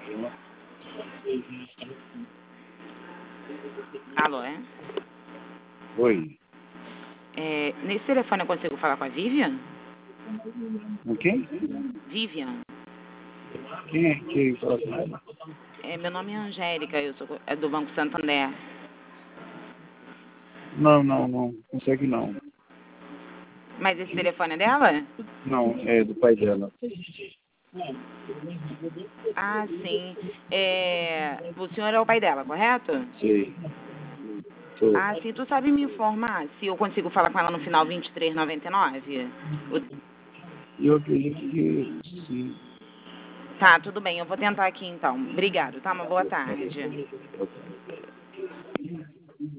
Alô, é? Oi. Nesse telefone eu consigo falar com a Vivian? Com quem? Vivian. Quem é que fala com ela? Meu nome é Angélica, eu sou do Banco Santander. Não consegue não. Mas esse telefone é dela? Não, é do pai dela. Ah, sim. O senhor é o pai dela, correto? Sei. Tô. Ah, sim. Tu sabe me informar se eu consigo falar com ela no final 2399? Eu acredito que sim. Tá, tudo bem. Eu vou tentar aqui então. Obrigado, tá? Uma boa tarde.